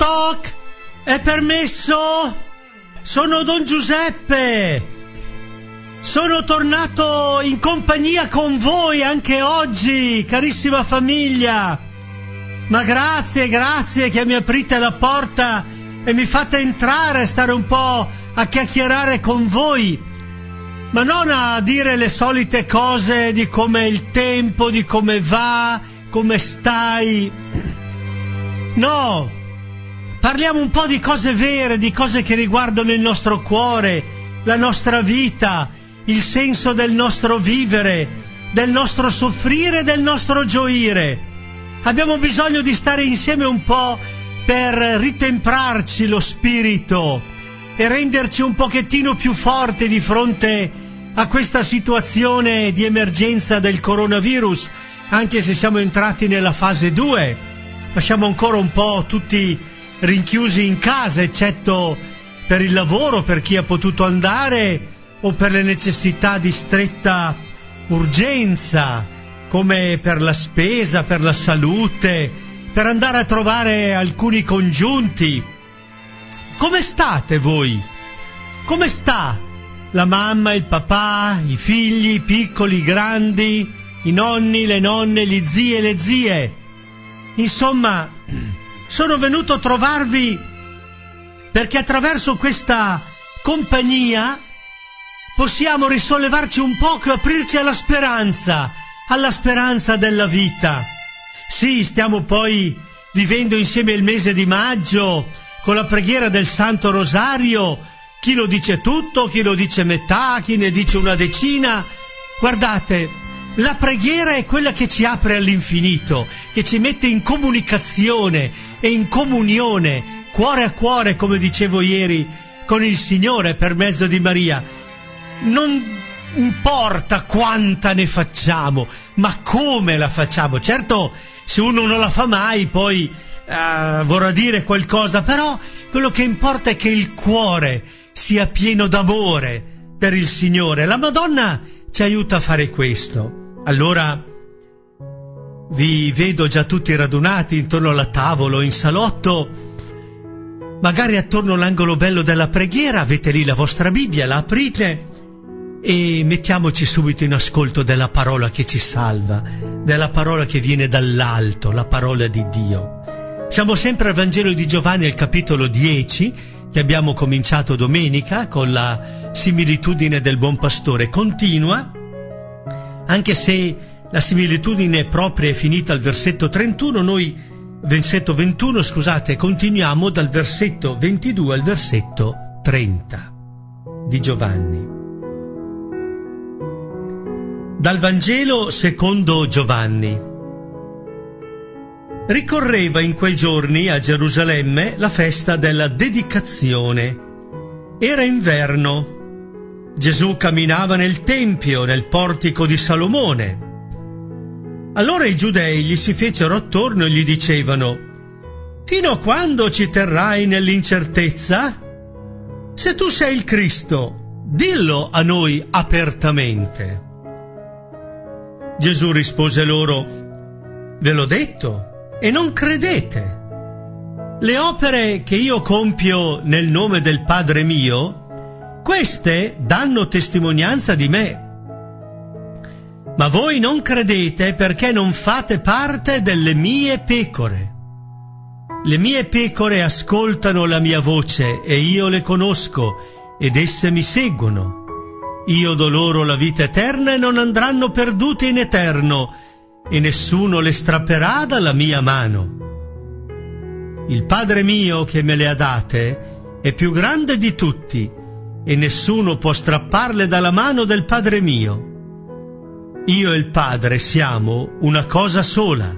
toc, è permesso? Sono Don Giuseppe. Sono tornato in compagnia con voi anche oggi, carissima famiglia. Ma grazie che mi aprite la porta e mi fate entrare, stare un po' a chiacchierare con voi. Ma non a dire le solite cose di come è il tempo, di come va, come stai. No, parliamo un po' di cose vere, di cose che riguardano il nostro cuore, la nostra vita, il senso del nostro vivere, del nostro soffrire, del nostro gioire. Abbiamo bisogno di stare insieme un po' per ritemprarci lo spirito e renderci un pochettino più forti di fronte a questa situazione di emergenza del coronavirus, anche se siamo entrati nella fase 2, ma siamo ancora un po' tutti rinchiusi in casa, eccetto per il lavoro, per chi ha potuto andare o per le necessità di stretta urgenza, come per la spesa, per la salute, per andare a trovare alcuni congiunti. Come state voi? Come sta la mamma, il papà, i figli, i piccoli, i grandi, i nonni, le nonne, gli zii e le zie? Insomma, sono venuto a trovarvi perché attraverso questa compagnia possiamo risollevarci un poco e aprirci alla speranza della vita. Sì, stiamo poi vivendo insieme il mese di maggio con la preghiera del Santo Rosario. Chi lo dice tutto, chi lo dice metà, chi ne dice una decina. Guardate, la preghiera è quella che ci apre all'infinito, che ci mette in comunicazione e in comunione, cuore a cuore, come dicevo ieri, con il Signore per mezzo di Maria. Non importa quanta ne facciamo, ma come la facciamo. Certo, se uno non la fa mai, poi vorrà dire qualcosa, però quello che importa è che il cuore sia pieno d'amore per il Signore. La Madonna ci aiuta a fare questo. Allora vi vedo già tutti radunati intorno alla tavola, in salotto, magari attorno all'angolo bello della preghiera. Avete lì la vostra Bibbia, la aprite e mettiamoci subito in ascolto della parola che ci salva, della parola che viene dall'alto, la parola di Dio. Siamo sempre al Vangelo di Giovanni, al capitolo 10, che abbiamo cominciato domenica con la similitudine del buon pastore. Continua, anche se la similitudine propria è finita al versetto 31, noi, versetto 21, scusate, continuiamo dal versetto 22 al versetto 30 di Giovanni. Dal Vangelo secondo Giovanni. Ricorreva in quei giorni a Gerusalemme la festa della dedicazione. Era inverno. Gesù camminava nel Tempio, nel portico di Salomone. Allora i giudei gli si fecero attorno e gli dicevano: «Fino a quando ci terrai nell'incertezza? Se tu sei il Cristo, dillo a noi apertamente». Gesù rispose loro: «Ve l'ho detto e non credete. Le opere che io compio nel nome del Padre mio, queste danno testimonianza di me. Ma voi non credete perché non fate parte delle mie pecore. Le mie pecore ascoltano la mia voce e io le conosco ed esse mi seguono. Io do loro la vita eterna e non andranno perdute in eterno, e nessuno le strapperà dalla mia mano. Il Padre mio che me le ha date è più grande di tutti, e nessuno può strapparle dalla mano del Padre mio. Io e il Padre siamo una cosa sola».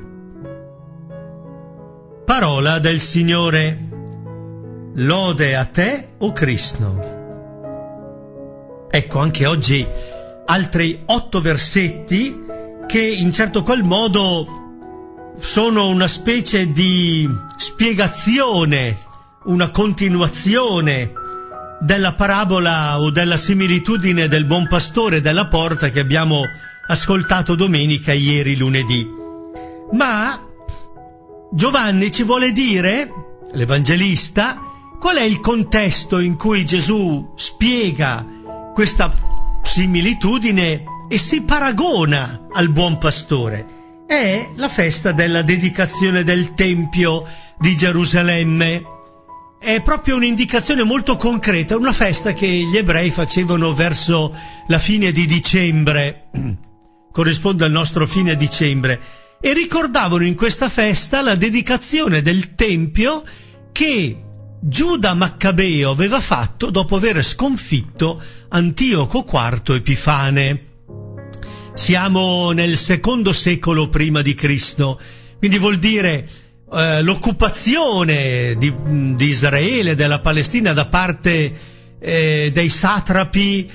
Parola del Signore. Lode a te, o Cristo. Ecco, anche oggi altri 8 versetti che in certo qual modo sono una specie di spiegazione, una continuazione della parabola o della similitudine del buon pastore della porta che abbiamo ascoltato domenica, ieri lunedì. Ma Giovanni ci vuole dire l'Evangelista, qual è il contesto in cui Gesù spiega questa similitudine e si paragona al buon pastore? È la festa della dedicazione del Tempio di Gerusalemme. È proprio un'indicazione molto concreta, una festa che gli ebrei facevano verso la fine di dicembre, corrisponde al nostro fine dicembre, e ricordavano in questa festa la dedicazione del Tempio che Giuda Maccabeo aveva fatto dopo aver sconfitto Antioco IV Epifane. Siamo nel secondo secolo prima di Cristo, quindi vuol dire l'occupazione di Israele, della Palestina da parte dei satrapi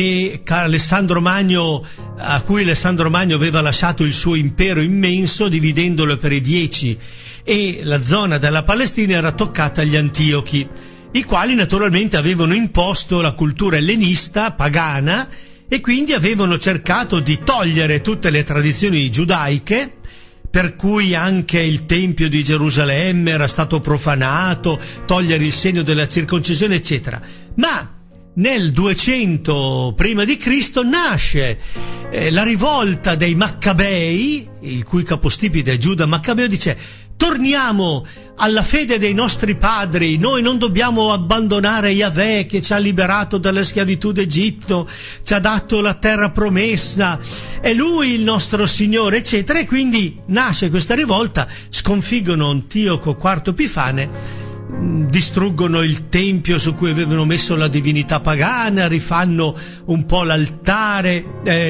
a cui Alessandro Magno aveva lasciato il suo impero immenso, dividendolo per i 10, e la zona della Palestina era toccata agli Antiochi, i quali naturalmente avevano imposto la cultura ellenista, pagana, e quindi avevano cercato di togliere tutte le tradizioni giudaiche, per cui anche il Tempio di Gerusalemme era stato profanato, togliere il segno della circoncisione, eccetera. Ma nel 200 prima di Cristo nasce la rivolta dei Maccabei, il cui capostipite è Giuda Maccabeo, dice: torniamo alla fede dei nostri padri, noi non dobbiamo abbandonare Yahweh che ci ha liberato dalla schiavitù d'Egitto, ci ha dato la terra promessa, è Lui il nostro Signore, eccetera. E quindi nasce questa rivolta, sconfiggono Antioco IV Epifane, distruggono il tempio su cui avevano messo la divinità pagana, rifanno un po' l'altare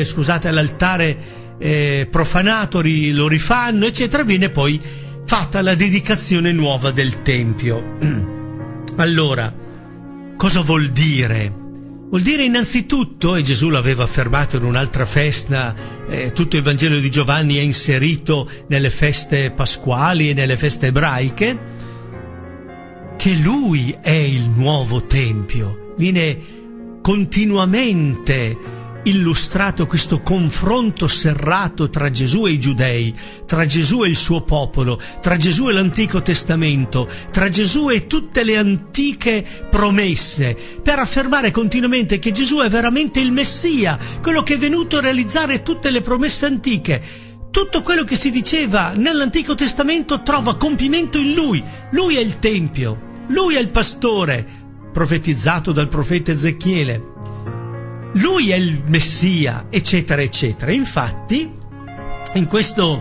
profanato, lo rifanno, eccetera. Viene poi fatta la dedicazione nuova del Tempio. Allora, cosa vuol dire? Vuol dire innanzitutto, e Gesù l'aveva affermato in un'altra festa, tutto il Vangelo di Giovanni è inserito nelle feste pasquali e nelle feste ebraiche, che Lui è il nuovo Tempio. Viene continuamente illustrato questo confronto serrato tra Gesù e i giudei, tra Gesù e il suo popolo, tra Gesù e l'Antico Testamento, tra Gesù e tutte le antiche promesse, per affermare continuamente che Gesù è veramente il Messia, quello che è venuto a realizzare tutte le promesse antiche. Tutto quello che si diceva nell'Antico Testamento trova compimento in Lui. Lui è il Tempio, Lui è il pastore, profetizzato dal profeta Ezechiele. Lui è il Messia, eccetera, eccetera. Infatti, in questa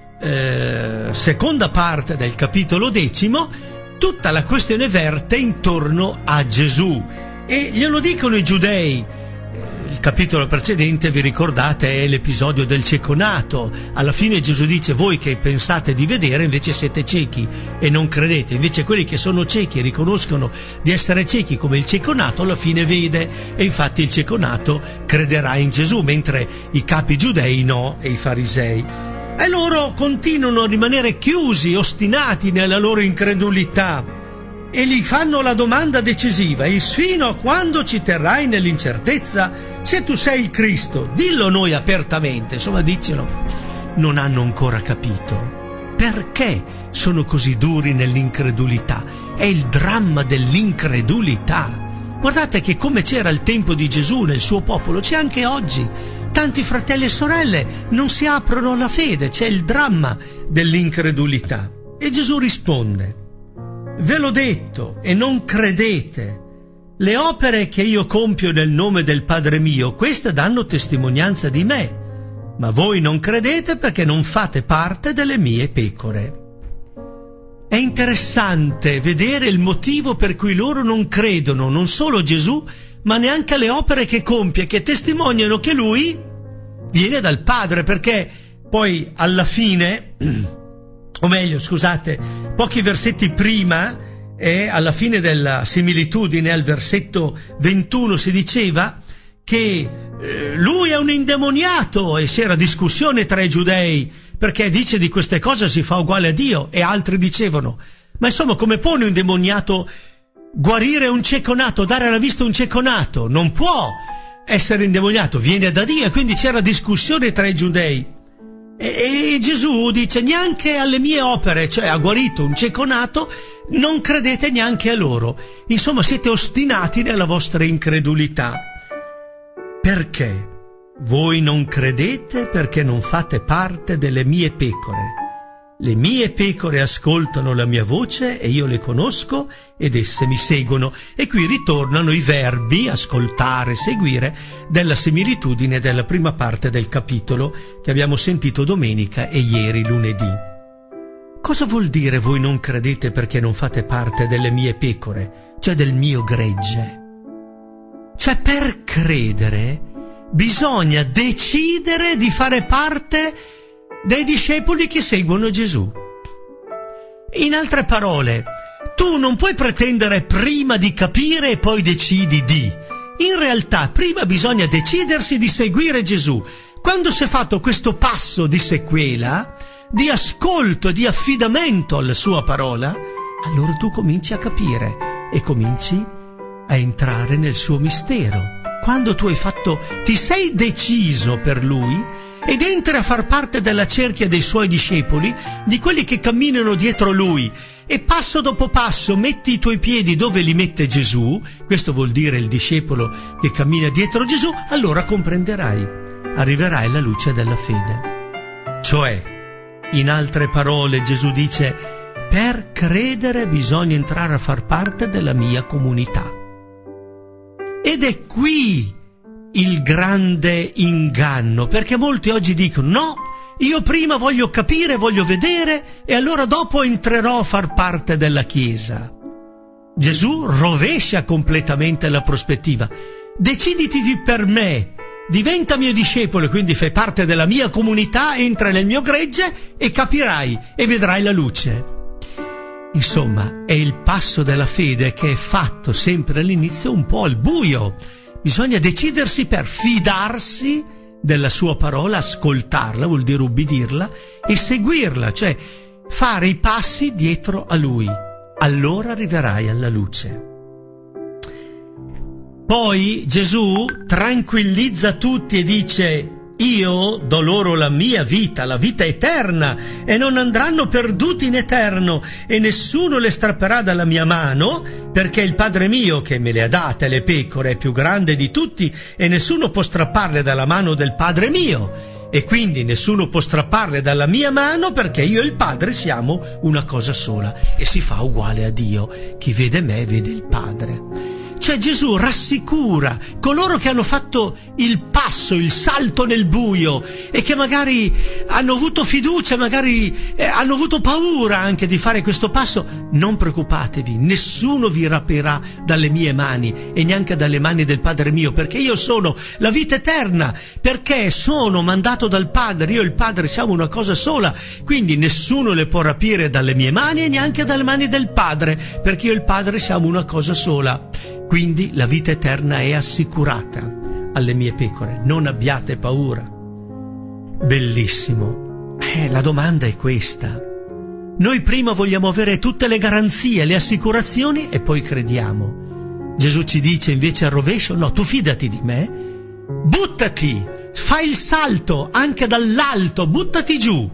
seconda parte del capitolo 10, tutta la questione verte intorno a Gesù. E glielo dicono i giudei. Il capitolo precedente, vi ricordate, è l'episodio del cieco nato. Alla fine Gesù dice: voi che pensate di vedere invece siete ciechi e non credete. Invece quelli che sono ciechi e riconoscono di essere ciechi, come il cieco nato, alla fine vede. E infatti il cieco nato crederà in Gesù, mentre i capi giudei no, e i farisei. E loro continuano a rimanere chiusi, ostinati nella loro incredulità. E gli fanno la domanda decisiva: e fino a quando ci terrai nell'incertezza? Se tu sei il Cristo, dillo a noi apertamente. Insomma, diccelo. Non hanno ancora capito perché sono così duri nell'incredulità. È il dramma dell'incredulità. Guardate che come c'era al tempo di Gesù nel suo popolo, c'è anche oggi. Tanti fratelli e sorelle non si aprono alla fede, c'è il dramma dell'incredulità. E Gesù risponde: ve l'ho detto e non credete. Le opere che io compio nel nome del Padre mio, queste danno testimonianza di me, ma voi non credete perché non fate parte delle mie pecore. È interessante vedere il motivo per cui loro non credono non solo a Gesù, ma neanche alle opere che compie, che testimoniano che Lui viene dal Padre, perché poi alla fine, o meglio, scusate, pochi versetti prima, e alla fine della similitudine, al versetto 21, si diceva che lui è un indemoniato, e c'era discussione tra i giudei, perché dice di queste cose si fa uguale a Dio, e altri dicevano: ma insomma, come può un indemoniato guarire un cieco nato, dare la vista a un cieco nato? Non può essere indemoniato, viene da Dio. E quindi c'era discussione tra i giudei. E Gesù dice: neanche alle mie opere, cioè ha guarito un cieco nato, non credete neanche a loro. Insomma, siete ostinati nella vostra incredulità. Perché? Voi non credete perché non fate parte delle mie pecore. Le mie pecore ascoltano la mia voce e io le conosco ed esse mi seguono. E qui ritornano i verbi ascoltare, seguire, della similitudine della prima parte del capitolo che abbiamo sentito domenica e ieri lunedì. Cosa vuol dire voi non credete perché non fate parte delle mie pecore, cioè del mio gregge? Cioè, per credere bisogna decidere di fare parte dei discepoli che seguono Gesù. In altre parole, tu non puoi pretendere prima di capire e poi decidi di. In realtà, prima bisogna decidersi di seguire Gesù. Quando si è fatto questo passo di sequela, di ascolto, di affidamento alla sua parola, allora tu cominci a capire e cominci a entrare nel suo mistero. Quando tu ti sei deciso per Lui ed entri a far parte della cerchia dei Suoi discepoli, di quelli che camminano dietro Lui, e passo dopo passo metti i tuoi piedi dove li mette Gesù, questo vuol dire il discepolo che cammina dietro Gesù, allora comprenderai, arriverai alla luce della fede. Cioè, in altre parole, Gesù dice: per credere bisogna entrare a far parte della mia comunità. Ed è qui il grande inganno, perché molti oggi dicono: no, io prima voglio capire, voglio vedere e allora dopo entrerò a far parte della Chiesa. Gesù rovescia completamente la prospettiva. Deciditi per me, diventa mio discepolo, quindi fai parte della mia comunità, entra nel mio gregge e capirai e vedrai la luce. Insomma, è il passo della fede che è fatto sempre all'inizio un po' al buio. Bisogna decidersi per fidarsi della sua parola, ascoltarla, vuol dire ubbidirla, e seguirla, cioè fare i passi dietro a Lui. Allora arriverai alla luce. Poi Gesù tranquillizza tutti e dice: io do loro la mia vita, la vita eterna, e non andranno perduti in eterno, e nessuno le strapperà dalla mia mano, perché il Padre mio che me le ha date, le pecore, è più grande di tutti, e nessuno può strapparle dalla mano del Padre mio. E quindi nessuno può strapparle dalla mia mano, perché io e il Padre siamo una cosa sola, e si fa uguale a Dio. Chi vede me vede il Padre. Cioè Gesù rassicura coloro che hanno fatto il passo, il salto nel buio e che magari hanno avuto fiducia, magari hanno avuto paura anche di fare questo passo. Non preoccupatevi, nessuno vi rapirà dalle mie mani e neanche dalle mani del Padre mio, perché io sono la vita eterna, perché sono mandato dal Padre, io e il Padre siamo una cosa sola, quindi nessuno le può rapire dalle mie mani e neanche dalle mani del Padre, perché io e il Padre siamo una cosa sola. Quindi la vita eterna è assicurata alle mie pecore, non abbiate paura. Bellissimo. La domanda è questa. Noi prima vogliamo avere tutte le garanzie, le assicurazioni e poi crediamo. Gesù ci dice invece al rovescio: no, tu fidati di me, buttati, fai il salto anche dall'alto, buttati giù.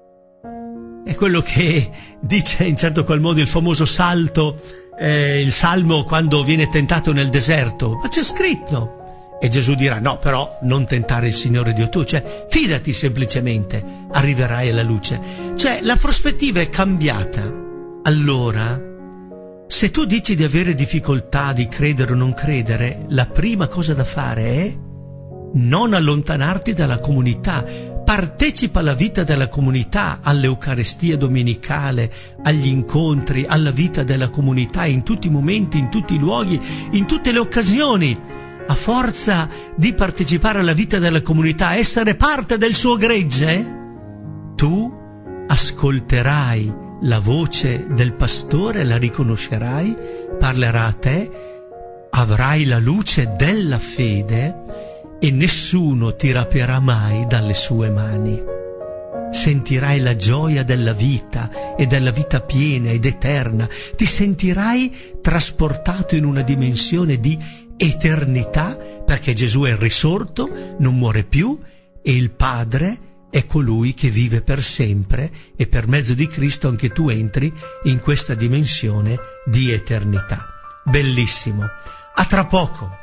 È quello che dice in certo qual modo il famoso salto, il salmo quando viene tentato nel deserto, ma c'è scritto. E Gesù dirà: no, però non tentare il Signore Dio tuo, cioè fidati semplicemente, arriverai alla luce. Cioè la prospettiva è cambiata. Allora, se tu dici di avere difficoltà di credere o non credere, la prima cosa da fare è non allontanarti dalla comunità. Partecipa alla vita della comunità, all'Eucaristia domenicale, agli incontri, alla vita della comunità in tutti i momenti, in tutti i luoghi, in tutte le occasioni. A forza di partecipare alla vita della comunità, essere parte del suo gregge, tu ascolterai la voce del pastore, la riconoscerai, parlerà a te, avrai la luce della fede e nessuno ti rapirà mai dalle sue mani. Sentirai la gioia della vita e della vita piena ed eterna. Ti sentirai trasportato in una dimensione di eternità, perché Gesù è risorto, non muore più, e il Padre è colui che vive per sempre e per mezzo di Cristo anche tu entri in questa dimensione di eternità. Bellissimo. A tra poco.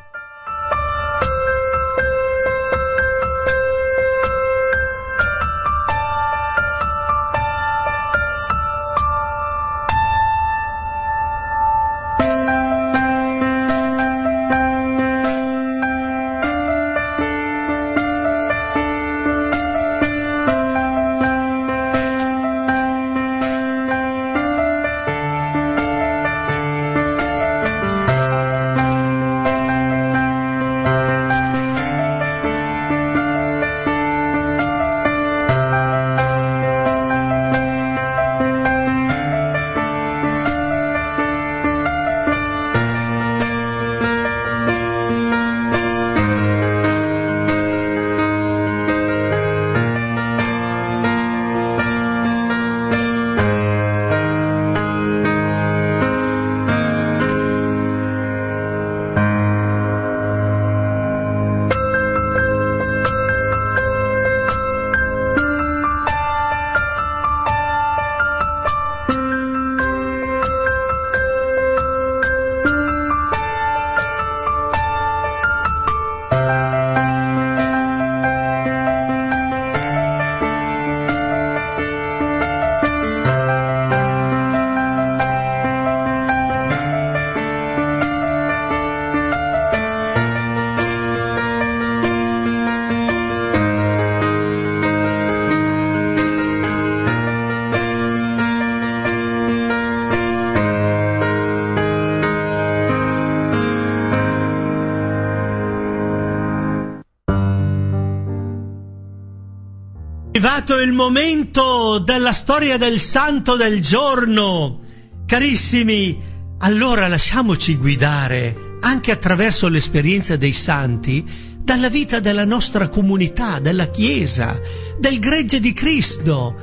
È arrivato il momento della storia del santo del giorno. Carissimi, allora lasciamoci guidare anche attraverso l'esperienza dei santi dalla vita della nostra comunità, della Chiesa, del gregge di Cristo.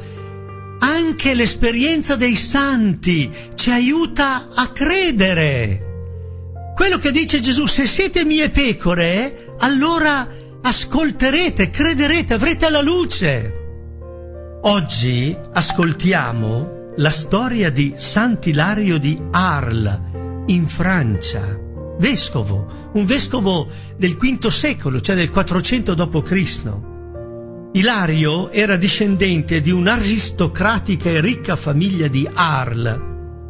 Anche l'esperienza dei santi ci aiuta a credere. Quello che dice Gesù: se siete mie pecore, allora ascolterete, crederete, avrete la luce. Oggi ascoltiamo la storia di Sant'Ilario di Arles, in Francia, vescovo, un vescovo del V secolo, cioè del 400 d.C. Ilario era discendente di un'aristocratica e ricca famiglia di Arles.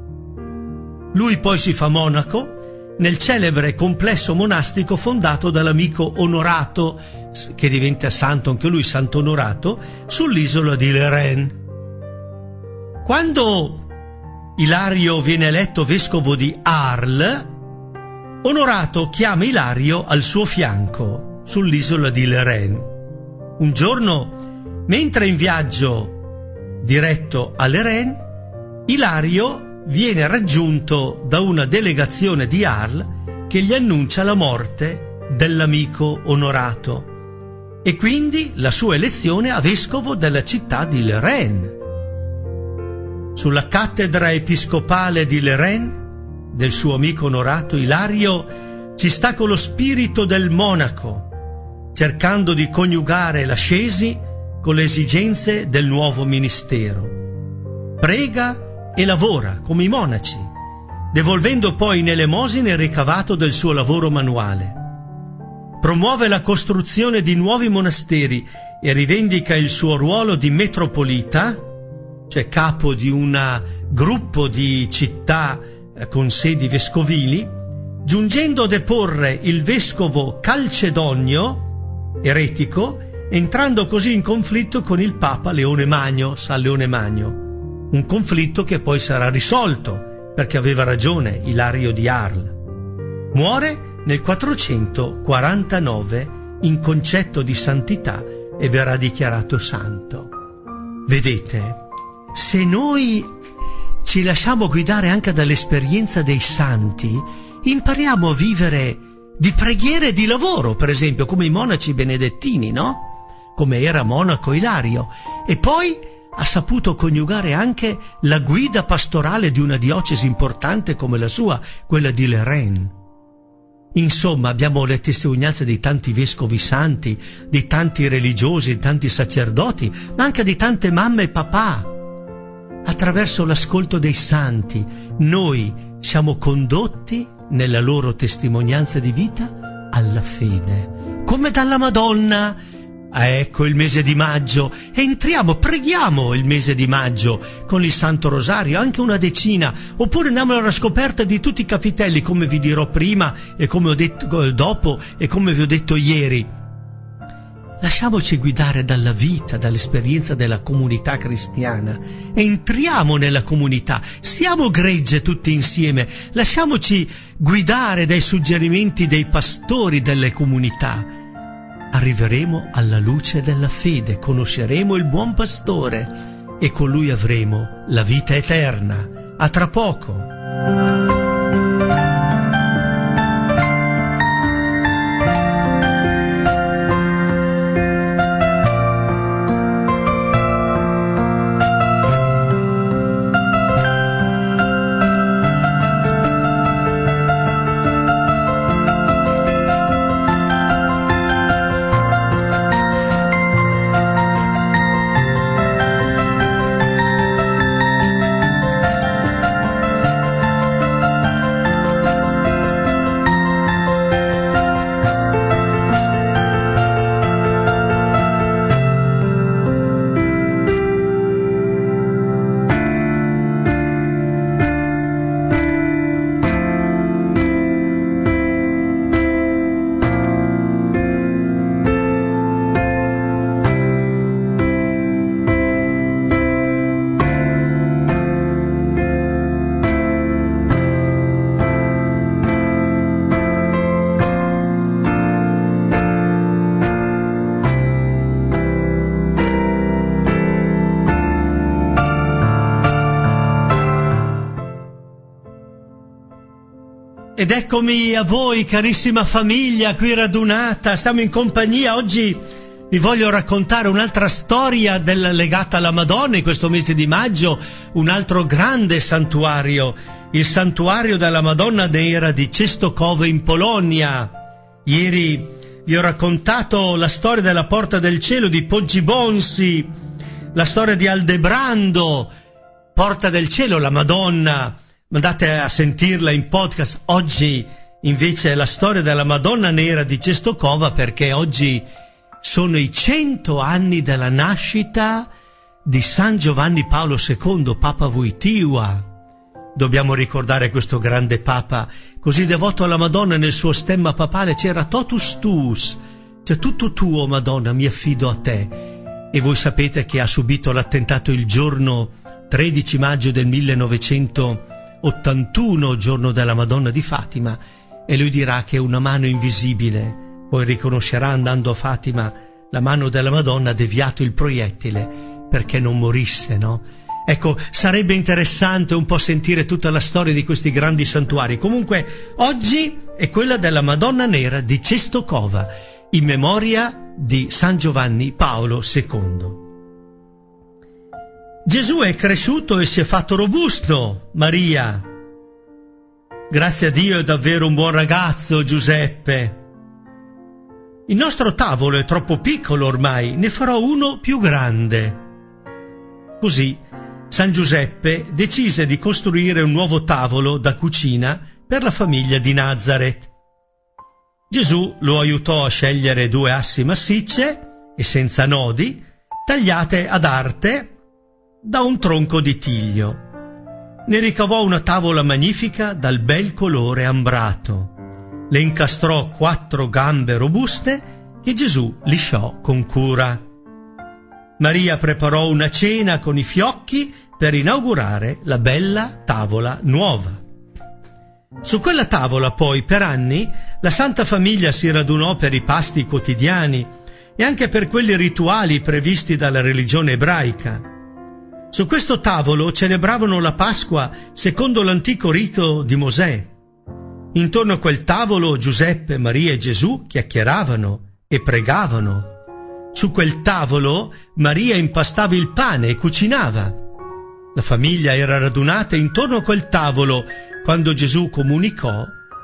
Lui poi si fa monaco nel celebre complesso monastico fondato dall'amico Onorato, che diventa santo anche lui, Santo Onorato, sull'isola di Lérène. Quando Ilario viene eletto vescovo di Arles, Onorato chiama Ilario al suo fianco sull'isola di Lérène. Un giorno, mentre in viaggio diretto a Lérène, Ilario viene raggiunto da una delegazione di Arles che gli annuncia la morte dell'amico Onorato e quindi la sua elezione a vescovo della città di Lérène. Sulla cattedra episcopale di Lérène, del suo amico Onorato, Ilario ci sta con lo spirito del monaco, cercando di coniugare l'ascesi con le esigenze del nuovo ministero. Prega e lavora come i monaci, devolvendo poi in elemosina il ricavato del suo lavoro manuale. Promuove la costruzione di nuovi monasteri e rivendica il suo ruolo di metropolita, cioè capo di un gruppo di città con sedi vescovili, giungendo a deporre il vescovo Calcedonio, eretico, entrando così in conflitto con il Papa Leone Magno, San Leone Magno. Un conflitto che poi sarà risolto, perché aveva ragione Ilario di Arles. Muore nel 449 in concetto di santità e verrà dichiarato santo. Vedete, se noi ci lasciamo guidare anche dall'esperienza dei santi, impariamo a vivere di preghiera e di lavoro, per esempio, come i monaci benedettini, no? Come era monaco Ilario. E poi ha saputo coniugare anche la guida pastorale di una diocesi importante come la sua, quella di Lérène. Insomma, abbiamo le testimonianze di tanti vescovi santi, di tanti religiosi, di tanti sacerdoti, ma anche di tante mamme e papà. Attraverso l'ascolto dei santi, noi siamo condotti nella loro testimonianza di vita alla fede, come dalla Madonna. Ecco il mese di maggio, entriamo, preghiamo il mese di maggio con il Santo Rosario, anche una decina, oppure andiamo alla scoperta di tutti i capitelli, come vi dirò prima e come ho detto dopo e come vi ho detto ieri. Lasciamoci guidare dalla vita, dall'esperienza della comunità cristiana. Entriamo nella comunità, siamo gregge tutti insieme, lasciamoci guidare dai suggerimenti dei pastori delle comunità. Arriveremo alla luce della fede, conosceremo il buon pastore e con lui avremo la vita eterna. A tra poco. Ed eccomi a voi, carissima famiglia, qui radunata, stiamo in compagnia. Oggi vi voglio raccontare un'altra storia legata alla Madonna in questo mese di maggio, un altro grande santuario, il santuario della Madonna Nera di Częstochowa in Polonia. Ieri vi ho raccontato la storia della Porta del Cielo di Poggibonsi, la storia di Aldebrando, Porta del Cielo, la Madonna. Andate a sentirla in podcast. Oggi invece è la storia della Madonna Nera di Częstochowa, perché oggi sono i 100 anni della nascita di San Giovanni Paolo II, Papa Wojtyła. Dobbiamo ricordare questo grande Papa, così devoto alla Madonna. Nel suo stemma papale c'era totus tuus, cioè tutto tuo Madonna, mi affido a te. E voi sapete che ha subito l'attentato il giorno 13 maggio del 1981, giorno della Madonna di Fatima, e lui dirà che una mano invisibile, poi riconoscerà andando a Fatima, la mano della Madonna ha deviato il proiettile perché non morisse, no? Ecco, sarebbe interessante un po' sentire tutta la storia di questi grandi santuari. Comunque, oggi è quella della Madonna Nera di Częstochowa, in memoria di San Giovanni Paolo II. Gesù è cresciuto e si è fatto robusto, Maria. Grazie a Dio è davvero un buon ragazzo, Giuseppe. Il nostro tavolo è troppo piccolo ormai, ne farò uno più grande. Così San Giuseppe decise di costruire un nuovo tavolo da cucina per la famiglia di Nazareth. Gesù lo aiutò a scegliere 2 assi massicce e senza nodi, tagliate ad arte da un tronco di tiglio. Ne ricavò una tavola magnifica dal bel colore ambrato. Le incastrò 4 gambe robuste che Gesù lisciò con cura. Maria preparò una cena con i fiocchi per inaugurare la bella tavola nuova. Su quella tavola poi per anni la Santa Famiglia si radunò per i pasti quotidiani e anche per quelli rituali previsti dalla religione ebraica. Su questo tavolo celebravano la Pasqua secondo l'antico rito di Mosè. Intorno a quel tavolo Giuseppe, Maria e Gesù chiacchieravano e pregavano. Su quel tavolo Maria impastava il pane e cucinava. La famiglia era radunata intorno a quel tavolo quando Gesù comunicò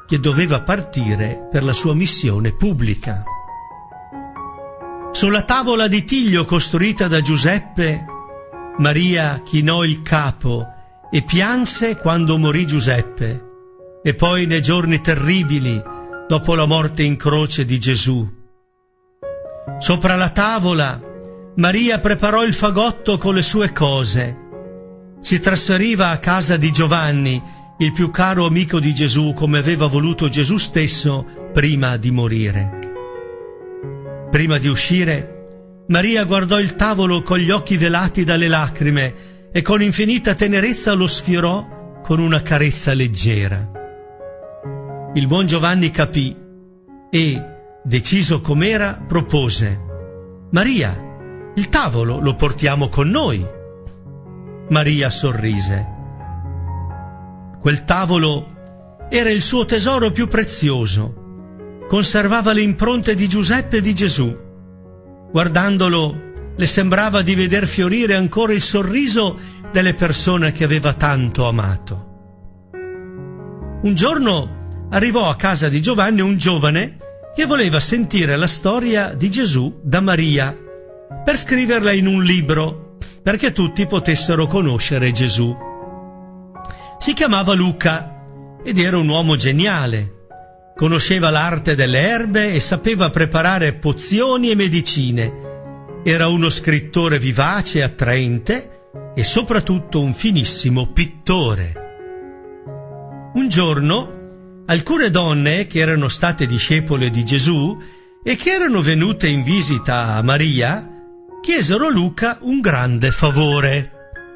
che doveva partire per la sua missione pubblica. Sulla tavola di tiglio costruita da Giuseppe, Maria chinò il capo e pianse quando morì Giuseppe, e poi nei giorni terribili dopo la morte in croce di Gesù. Sopra la tavola Maria preparò il fagotto con le sue cose. Si trasferiva a casa di Giovanni, il più caro amico di Gesù, come aveva voluto Gesù stesso prima di morire. Prima di uscire, Maria guardò il tavolo con gli occhi velati dalle lacrime e con infinita tenerezza lo sfiorò con una carezza leggera. Il buon Giovanni capì e, deciso com'era, propose: «Maria, il tavolo lo portiamo con noi». Maria sorrise. Quel tavolo era il suo tesoro più prezioso. Conservava le impronte di Giuseppe e di Gesù. Guardandolo, le sembrava di veder fiorire ancora il sorriso delle persone che aveva tanto amato. Un giorno arrivò a casa di Giovanni un giovane che voleva sentire la storia di Gesù da Maria per scriverla in un libro, perché tutti potessero conoscere Gesù. Si chiamava Luca ed era un uomo geniale. Conosceva l'arte delle erbe e sapeva preparare pozioni e medicine. Era uno scrittore vivace e attraente e soprattutto un finissimo pittore. Un giorno, alcune donne che erano state discepole di Gesù e che erano venute in visita a Maria chiesero a Luca un grande favore: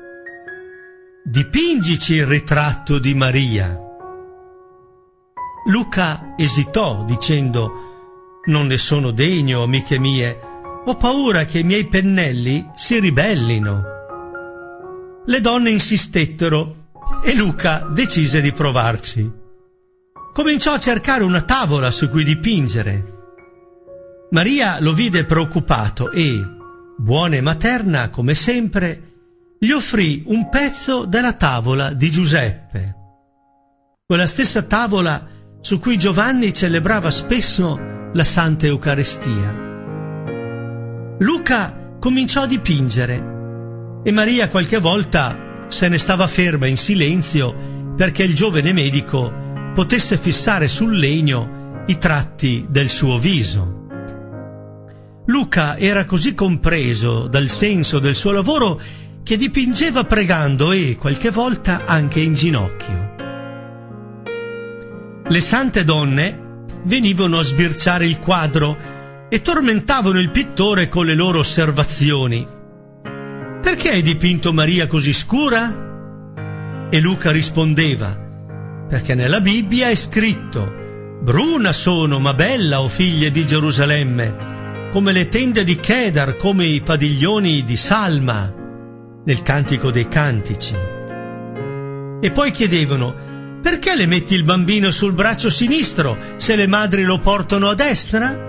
«Dipingici il ritratto di Maria». Luca esitò dicendo: «Non ne sono degno, amiche mie, ho paura che i miei pennelli si ribellino». Le donne insistettero e Luca decise di provarci. Cominciò a cercare una tavola su cui dipingere. Maria lo vide preoccupato e, buona e materna come sempre, gli offrì un pezzo della tavola di Giuseppe. Quella stessa tavola su cui Giovanni celebrava spesso la Santa Eucaristia. Luca cominciò a dipingere e Maria qualche volta se ne stava ferma in silenzio perché il giovane medico potesse fissare sul legno i tratti del suo viso. Luca era così compreso dal senso del suo lavoro che dipingeva pregando e qualche volta anche in ginocchio. Le sante donne venivano a sbirciare il quadro e tormentavano il pittore con le loro osservazioni. «Perché hai dipinto Maria così scura?» E Luca rispondeva: «Perché nella Bibbia è scritto: bruna sono ma bella, o figlie di Gerusalemme, come le tende di Kedar, come i padiglioni di Salma», nel Cantico dei Cantici. E poi chiedevano: «Perché le metti il bambino sul braccio sinistro se le madri lo portano a destra?»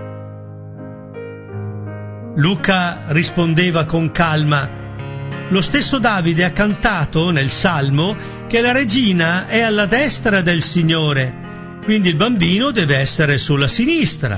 Luca rispondeva con calma: «Lo stesso Davide ha cantato nel Salmo che la regina è alla destra del Signore, quindi il bambino deve essere sulla sinistra».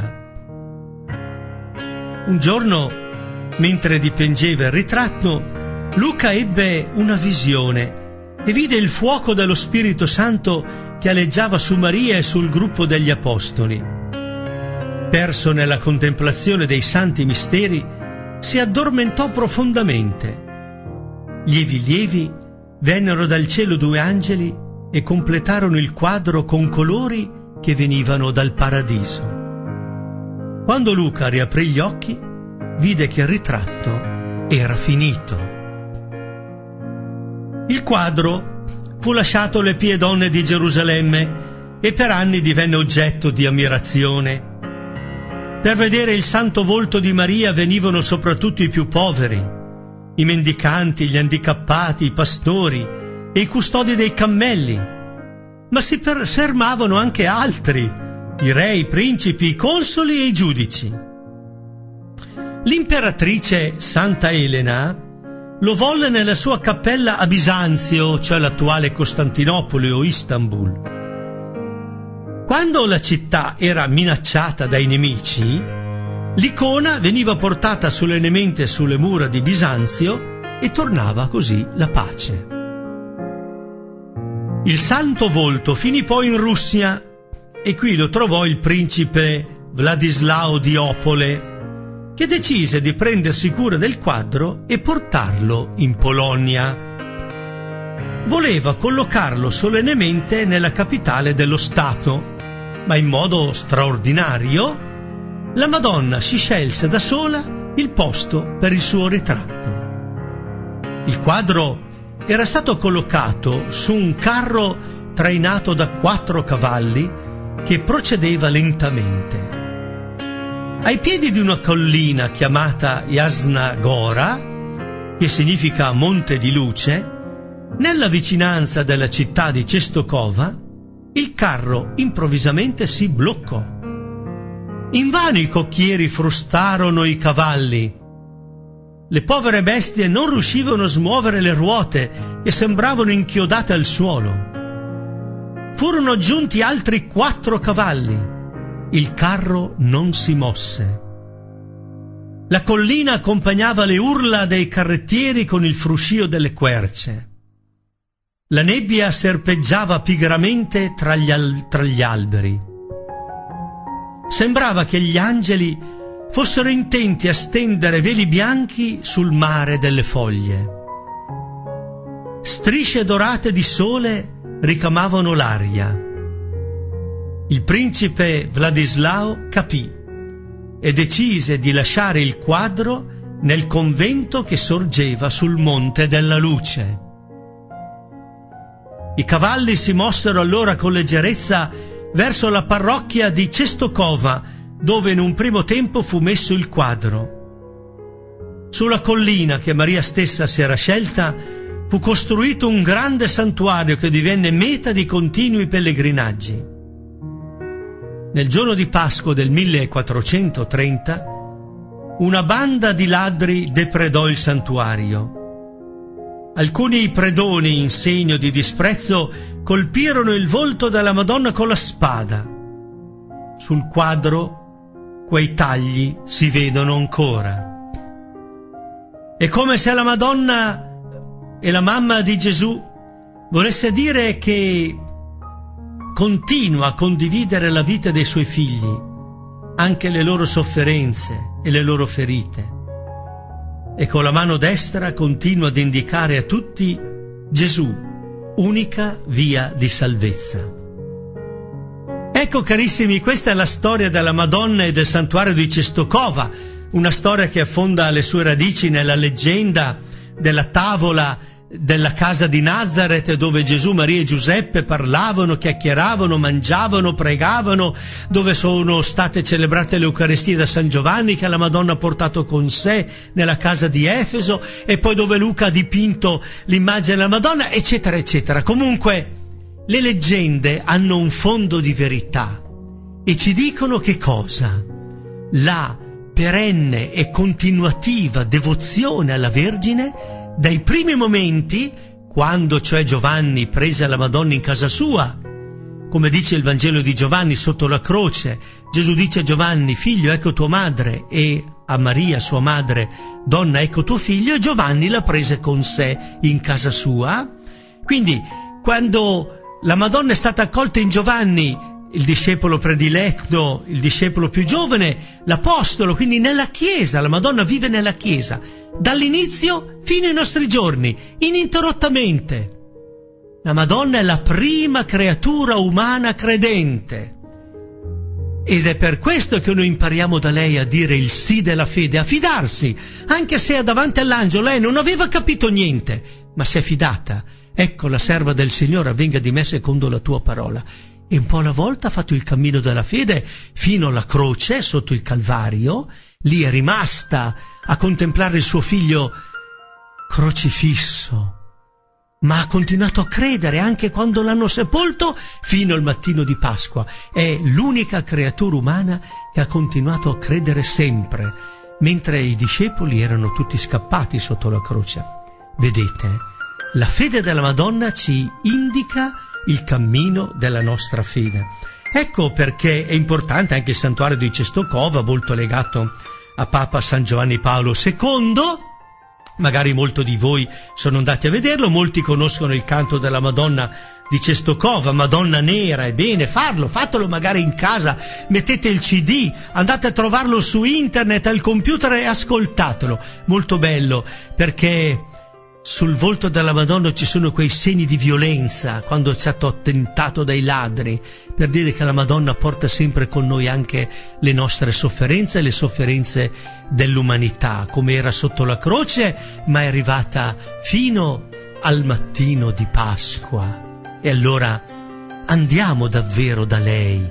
Un giorno, mentre dipingeva il ritratto, Luca ebbe una visione e vide il fuoco dello Spirito Santo che aleggiava su Maria e sul gruppo degli apostoli. Perso nella contemplazione dei santi misteri, si addormentò profondamente. Lievi vennero dal cielo 2 angeli e completarono il quadro con colori che venivano dal paradiso. Quando Luca riaprì gli occhi, vide che il ritratto era finito. Il quadro fu lasciato alle pie donne di Gerusalemme e per anni divenne oggetto di ammirazione. Per vedere il santo volto di Maria venivano soprattutto i più poveri, i mendicanti, gli handicappati, i pastori e i custodi dei cammelli, ma si fermavano anche altri, i re, i principi, i consoli e i giudici. L'imperatrice Santa Elena lo volle nella sua cappella a Bisanzio, cioè l'attuale Costantinopoli o Istanbul. Quando la città era minacciata dai nemici, l'icona veniva portata solennemente sulle mura di Bisanzio e tornava così la pace. Il santo volto finì poi in Russia e qui lo trovò il principe Vladislao di Opole, che decise di prendersi cura del quadro e portarlo in Polonia. Voleva collocarlo solennemente nella capitale dello Stato, ma in modo straordinario la Madonna si scelse da sola il posto per il suo ritratto. Il quadro era stato collocato su un carro trainato da 4 cavalli che procedeva lentamente. Ai piedi di una collina chiamata Jasna Gora, che significa Monte di Luce, nella vicinanza della città di Czestochowa, il carro improvvisamente si bloccò. Invano i cocchieri frustarono i cavalli. Le povere bestie non riuscivano a smuovere le ruote che sembravano inchiodate al suolo. Furono aggiunti altri 4 cavalli. Il carro non si mosse. La collina accompagnava le urla dei carrettieri con il fruscio delle querce. La nebbia serpeggiava pigramente tra gli alberi. Sembrava che gli angeli fossero intenti a stendere veli bianchi sul mare delle foglie. Strisce dorate di sole ricamavano l'aria. Il principe Vladislao capì e decise di lasciare il quadro nel convento che sorgeva sul Monte della Luce. I cavalli si mossero allora con leggerezza verso la parrocchia di Czestochowa, dove in un primo tempo fu messo il quadro. Sulla collina che Maria stessa si era scelta fu costruito un grande santuario che divenne meta di continui pellegrinaggi. Nel giorno di Pasqua del 1430 una banda di ladri depredò il santuario. Alcuni predoni, in segno di disprezzo, colpirono il volto della Madonna con la spada. Sul quadro quei tagli si vedono ancora. È come se la Madonna e la mamma di Gesù volesse dire che continua a condividere la vita dei suoi figli, anche le loro sofferenze e le loro ferite. E con la mano destra continua ad indicare a tutti Gesù, unica via di salvezza. Ecco carissimi, questa è la storia della Madonna e del santuario di Czestochowa, una storia che affonda le sue radici nella leggenda della tavola della casa di Nazareth, dove Gesù, Maria e Giuseppe parlavano, chiacchieravano, mangiavano, pregavano, dove sono state celebrate le Eucaristie da San Giovanni, che la Madonna ha portato con sé nella casa di Efeso, e poi dove Luca ha dipinto l'immagine della Madonna, eccetera, eccetera. Comunque, le leggende hanno un fondo di verità e ci dicono che cosa? La perenne e continuativa devozione alla Vergine dai primi momenti, quando cioè Giovanni prese la Madonna in casa sua, come dice il Vangelo di Giovanni sotto la croce. Gesù dice a Giovanni: figlio, ecco tua madre, e a Maria sua madre: donna, ecco tuo figlio, e Giovanni la prese con sé in casa sua. Quindi quando la Madonna è stata accolta in Giovanni, il discepolo prediletto, il discepolo più giovane, l'apostolo, quindi nella Chiesa, la Madonna vive nella Chiesa, dall'inizio fino ai nostri giorni, ininterrottamente. La Madonna è la prima creatura umana credente. Ed è per questo che noi impariamo da lei a dire il sì della fede, a fidarsi, anche se davanti all'angelo lei non aveva capito niente, ma si è fidata. Ecco, la serva del Signore, avvenga di me secondo la tua parola. E un po' alla volta ha fatto il cammino della fede fino alla croce, sotto il Calvario. Lì è rimasta a contemplare il suo figlio crocifisso, ma ha continuato a credere anche quando l'hanno sepolto fino al mattino di Pasqua. È l'unica creatura umana che ha continuato a credere sempre, mentre i discepoli erano tutti scappati sotto la croce. Vedete, la fede della Madonna ci indica il cammino della nostra fede. Ecco perché è importante anche il santuario di Cestokova, molto legato a Papa San Giovanni Paolo II. Magari molti di voi sono andati a vederlo, molti conoscono il canto della Madonna di Cestokova, Madonna Nera. È bene farlo, fatelo magari in casa, mettete il CD, andate a trovarlo su internet, al computer e ascoltatelo. Molto bello, perché sul volto della Madonna ci sono quei segni di violenza quando è stato tentato dai ladri, per dire che la Madonna porta sempre con noi anche le nostre sofferenze e le sofferenze dell'umanità, come era sotto la croce, ma è arrivata fino al mattino di Pasqua. E allora andiamo davvero da lei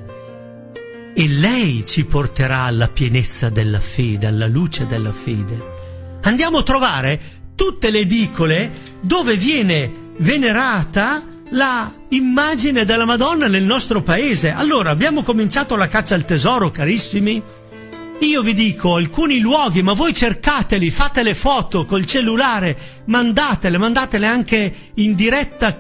e lei ci porterà alla pienezza della fede, alla luce della fede. Andiamo a trovare tutte le edicole dove viene venerata la immagine della Madonna nel nostro paese. Allora, abbiamo cominciato la caccia al tesoro, carissimi. Io vi dico alcuni luoghi, ma voi cercateli, fate le foto col cellulare, mandatele anche in diretta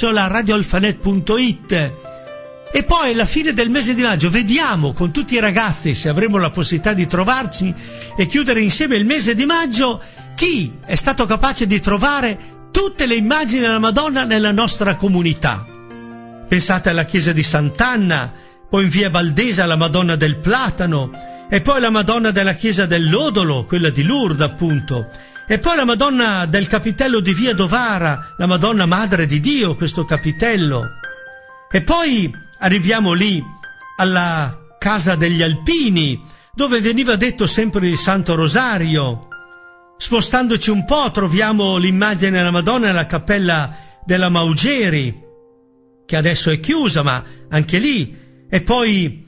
@radioalfanet.it. E poi alla fine del mese di maggio vediamo con tutti i ragazzi, se avremo la possibilità di trovarci e chiudere insieme il mese di maggio, chi è stato capace di trovare tutte le immagini della Madonna nella nostra comunità. Pensate alla chiesa di Sant'Anna, poi in via Baldesa la Madonna del Platano, e poi la Madonna della chiesa del Lodolo, quella di Lourdes appunto, e poi la Madonna del capitello di via Dovara, la Madonna Madre di Dio, questo capitello. E poi arriviamo lì alla casa degli Alpini, dove veniva detto sempre il Santo Rosario. Spostandoci un po' troviamo l'immagine della Madonna nella cappella della Maugeri, che adesso è chiusa, ma anche lì. E poi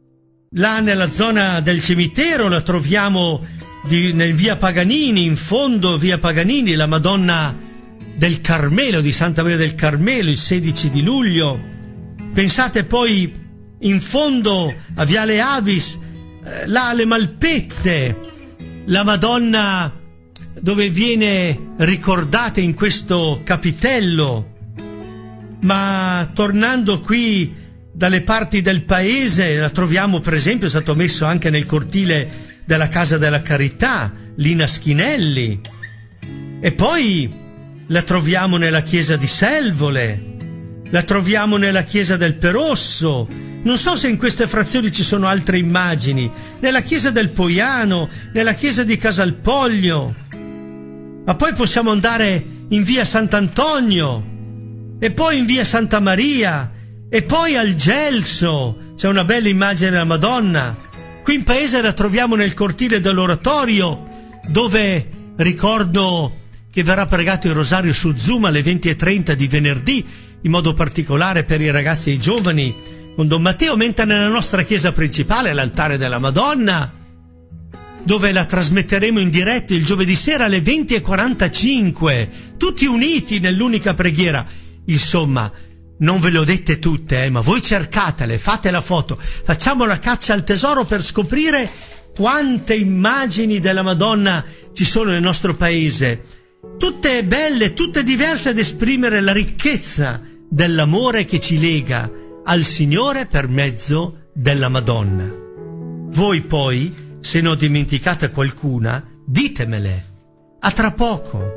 là nella zona del cimitero la troviamo nel via Paganini, in fondo via Paganini, la Madonna del Carmelo, di Santa Maria del Carmelo, il 16 di luglio. Pensate poi in fondo a Viale Avis, là alle Malpette, la Madonna dove viene ricordata in questo capitello. Ma tornando qui dalle parti del paese, la troviamo per esempio, è stato messo anche nel cortile della Casa della Carità, Lina Schinelli. E poi la troviamo nella chiesa di Selvole, la troviamo nella chiesa del Perosso. Non so se in queste frazioni ci sono altre immagini, nella chiesa del Poiano, nella chiesa di Casalpoglio. Ma poi possiamo andare in via Sant'Antonio, e poi in via Santa Maria, e poi al Gelso c'è una bella immagine della Madonna. Qui in paese la troviamo nel cortile dell'oratorio, dove ricordo che verrà pregato il rosario su Zoom alle 20:30 di venerdì, in modo particolare per i ragazzi e i giovani, con Don Matteo, mentre nella nostra chiesa principale, l'altare della Madonna, dove la trasmetteremo in diretta il giovedì sera alle 20:45, tutti uniti nell'unica preghiera. Insomma, non ve le ho dette tutte, ma voi cercatele, fate la foto, facciamo la caccia al tesoro per scoprire quante immagini della Madonna ci sono nel nostro paese, tutte belle, tutte diverse, ad esprimere la ricchezza dell'amore che ci lega al Signore per mezzo della Madonna. Voi poi, se ne ho dimenticata qualcuna, ditemele. A tra poco.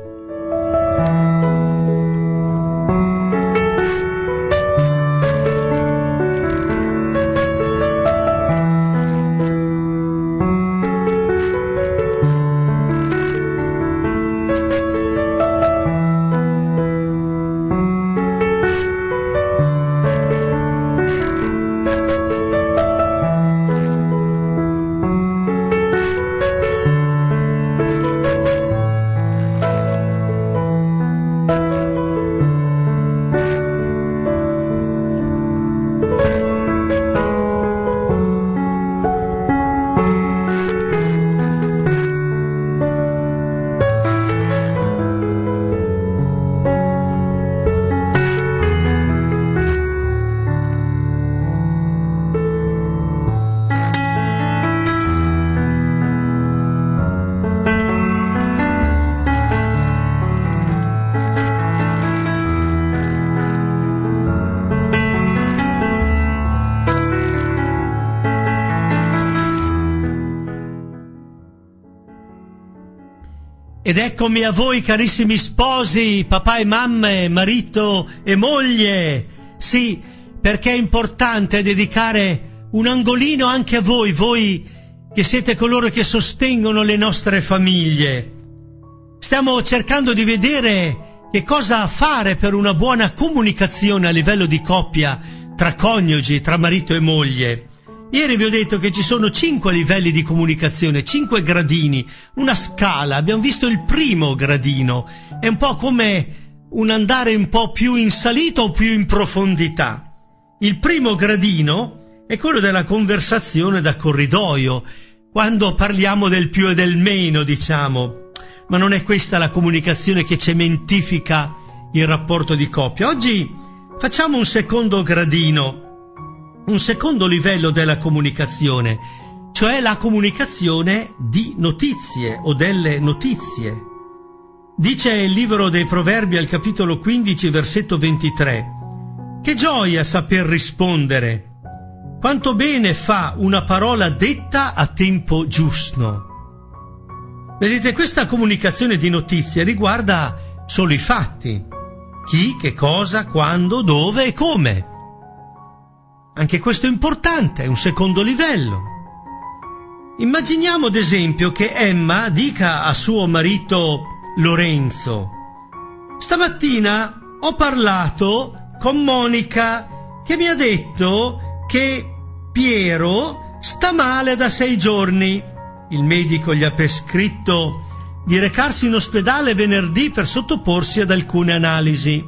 Ed eccomi a voi, carissimi sposi, papà e mamme, marito e moglie. Sì, perché è importante dedicare un angolino anche a voi, voi che siete coloro che sostengono le nostre famiglie. Stiamo cercando di vedere che cosa fare per una buona comunicazione a livello di coppia tra coniugi, tra marito e moglie. Ieri vi ho detto che ci sono 5 livelli di comunicazione, 5 gradini, una scala. Abbiamo visto il primo gradino, è un po' come un andare un po' più in salita o più in profondità. Il primo gradino è quello della conversazione da corridoio, quando parliamo del più e del meno, diciamo. Ma non è questa la comunicazione che cementifica il rapporto di coppia. Oggi facciamo un secondo gradino, un secondo livello della comunicazione, cioè la comunicazione di notizie o delle notizie. Dice il libro dei Proverbi al capitolo 15, versetto 23, che gioia saper rispondere, quanto bene fa una parola detta a tempo giusto. Vedete, questa comunicazione di notizie riguarda solo i fatti, chi, che cosa, quando, dove e come. Anche questo è importante, è un secondo livello. Immaginiamo ad esempio che Emma dica a suo marito Lorenzo: stamattina ho parlato con Monica che mi ha detto che Piero sta male da 6 giorni. Il medico gli ha prescritto di recarsi in ospedale venerdì per sottoporsi ad alcune analisi.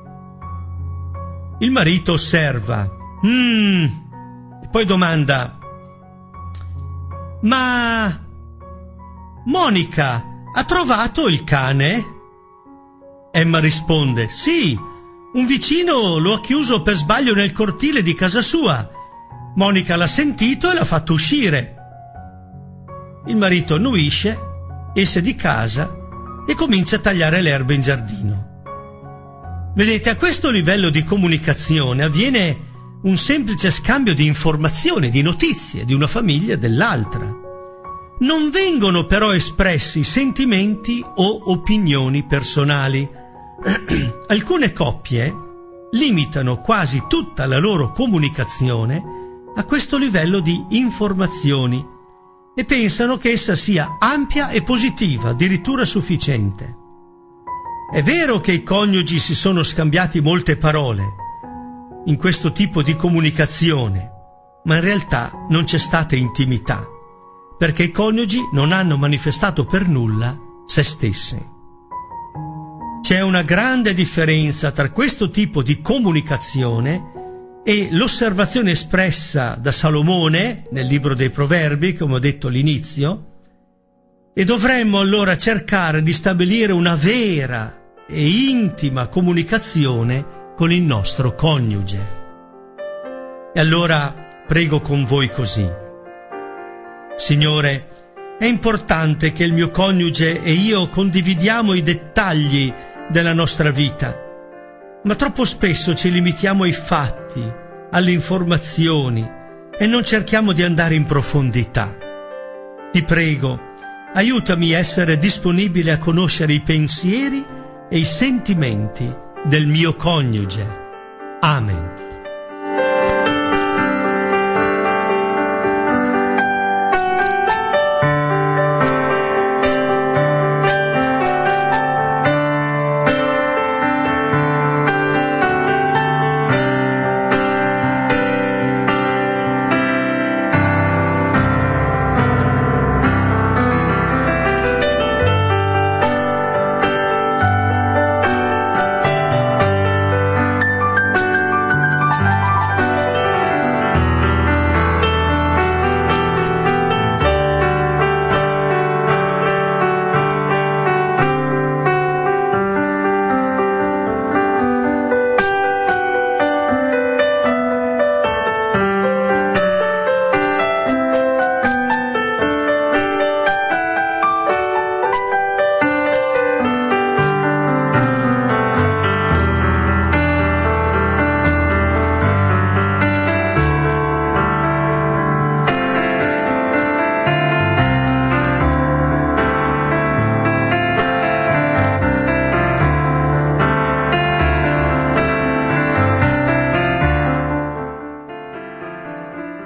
Il marito osserva. E poi domanda: ma Monica ha trovato il cane? Emma risponde: sì, un vicino lo ha chiuso per sbaglio nel cortile di casa sua. Monica l'ha sentito e l'ha fatto uscire. Il marito annuisce, esce di casa e comincia a tagliare le erbe in giardino. Vedete, a questo livello di comunicazione avviene un semplice scambio di informazioni, di notizie di una famiglia e dell'altra. Non vengono però espressi sentimenti o opinioni personali. Alcune coppie limitano quasi tutta la loro comunicazione a questo livello di informazioni e pensano che essa sia ampia e positiva, addirittura sufficiente. È vero che i coniugi si sono scambiati molte parole in questo tipo di comunicazione, ma in realtà non c'è stata intimità, perché i coniugi non hanno manifestato per nulla se stessi. C'è una grande differenza tra questo tipo di comunicazione e l'osservazione espressa da Salomone nel libro dei Proverbi, come ho detto all'inizio, e dovremmo allora cercare di stabilire una vera e intima comunicazione con il nostro coniuge. E allora prego con voi così: Signore, è importante che il mio coniuge e io condividiamo i dettagli della nostra vita, ma troppo spesso ci limitiamo ai fatti, alle informazioni e non cerchiamo di andare in profondità. Ti prego, aiutami a essere disponibile a conoscere i pensieri e i sentimenti del mio coniuge. Amen.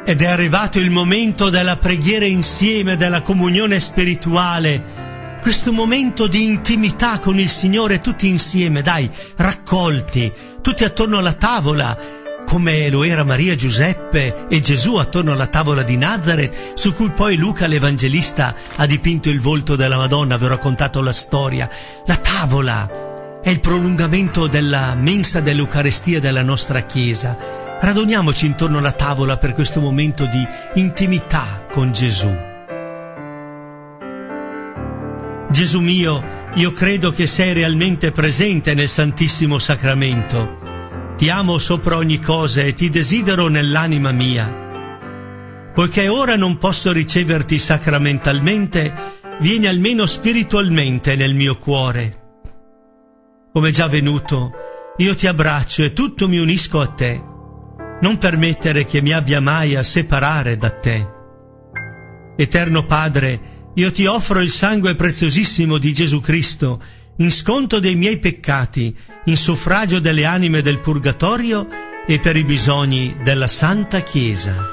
Ed è arrivato il momento della preghiera insieme, della comunione spirituale, questo momento di intimità con il Signore tutti insieme, dai, raccolti, tutti attorno alla tavola, come lo era Maria, Giuseppe e Gesù attorno alla tavola di Nazaret, su cui poi Luca l'Evangelista ha dipinto il volto della Madonna, vi ho raccontato la storia. La tavola è il prolungamento della mensa dell'Eucarestia della nostra Chiesa. Raduniamoci intorno alla tavola per questo momento di intimità con Gesù. Gesù mio, io credo che sei realmente presente nel Santissimo Sacramento. Ti amo sopra ogni cosa e ti desidero nell'anima mia. Poiché ora non posso riceverti sacramentalmente, vieni almeno spiritualmente nel mio cuore. Come già venuto, io ti abbraccio e tutto mi unisco a te. Non permettere che mi abbia mai a separare da te. Eterno Padre, io ti offro il sangue preziosissimo di Gesù Cristo, in sconto dei miei peccati, in suffragio delle anime del purgatorio e per i bisogni della Santa Chiesa.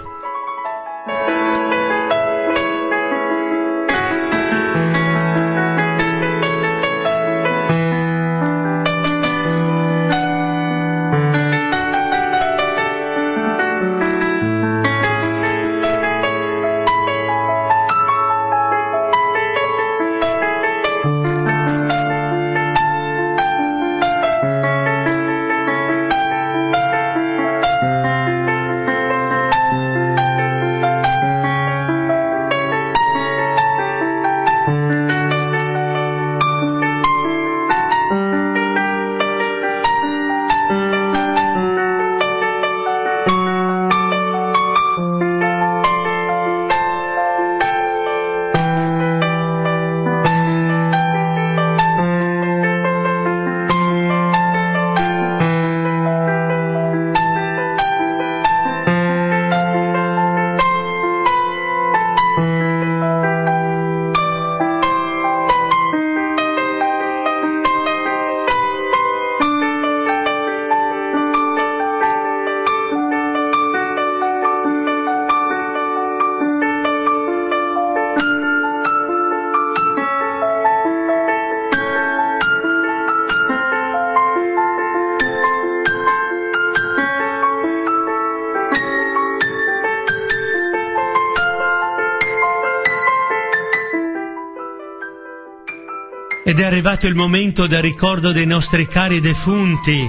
Ed è arrivato il momento del ricordo dei nostri cari defunti.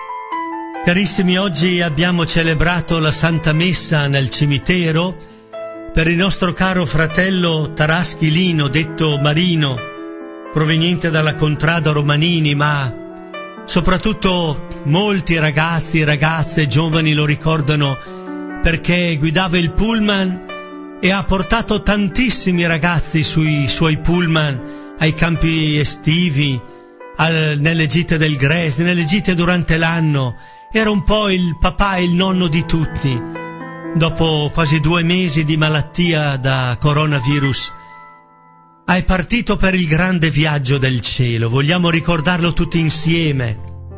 Carissimi, oggi abbiamo celebrato la Santa Messa nel cimitero per il nostro caro fratello Taraschi Lino, detto Marino, proveniente dalla contrada Romanini, ma soprattutto molti ragazzi e ragazze giovani lo ricordano perché guidava il pullman e ha portato tantissimi ragazzi sui suoi pullman ai campi estivi, nelle gite del Gres, nelle gite durante l'anno. Era un po' il papà e il nonno di tutti. Dopo quasi 2 mesi di malattia da coronavirus, è partito per il grande viaggio del cielo. Vogliamo ricordarlo tutti insieme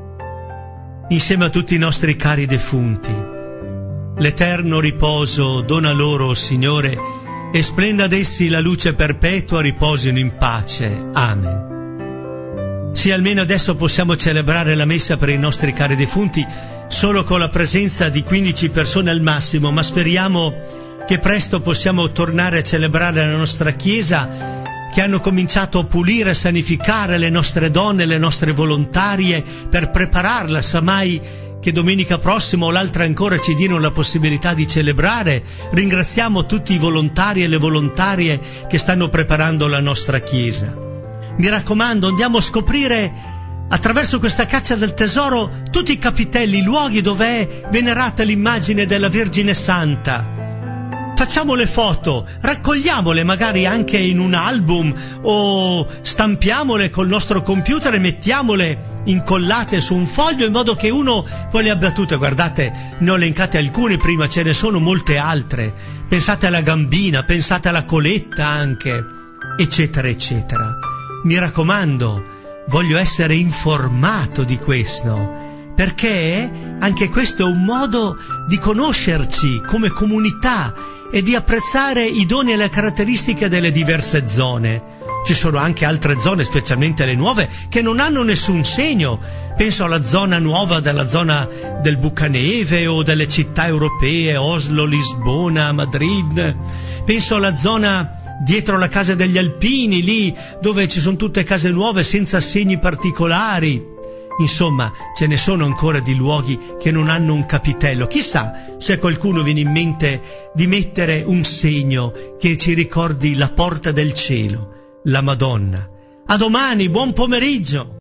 a tutti i nostri cari defunti. L'eterno riposo dona loro, Signore, e splenda ad essi la luce perpetua, riposino in pace. Amen. Sì, almeno adesso possiamo celebrare la messa per i nostri cari defunti solo con la presenza di 15 persone al massimo, ma speriamo che presto possiamo tornare a celebrare la nostra Chiesa, che hanno cominciato a pulire, a sanificare le nostre donne, le nostre volontarie, per prepararla, sa mai che domenica prossima o l'altra ancora ci diano la possibilità di celebrare. Ringraziamo tutti i volontari e le volontarie che stanno preparando la nostra Chiesa. Mi raccomando, andiamo a scoprire attraverso questa caccia del tesoro tutti i capitelli, i luoghi dove è venerata l'immagine della Vergine Santa. Facciamo le foto, raccogliamole magari anche in un album o stampiamole col nostro computer e mettiamole incollate su un foglio in modo che uno poi le abbia tutte. Guardate, ne ho elencate alcune prima, ce ne sono molte altre. Pensate alla gambina, pensate alla coletta anche, eccetera eccetera. Mi raccomando, voglio essere informato di questo, perché anche questo è un modo di conoscerci come comunità e di apprezzare i doni e le caratteristiche delle diverse zone. Ci sono anche altre zone, specialmente le nuove, che non hanno nessun segno. Penso alla zona nuova della zona del Bucaneve o delle città europee, Oslo, Lisbona, Madrid. Penso alla zona dietro la casa degli Alpini, lì dove ci sono tutte case nuove senza segni particolari. Insomma, ce ne sono ancora di luoghi che non hanno un capitello. Chissà se a qualcuno viene in mente di mettere un segno che ci ricordi la porta del cielo, la Madonna. A domani, buon pomeriggio!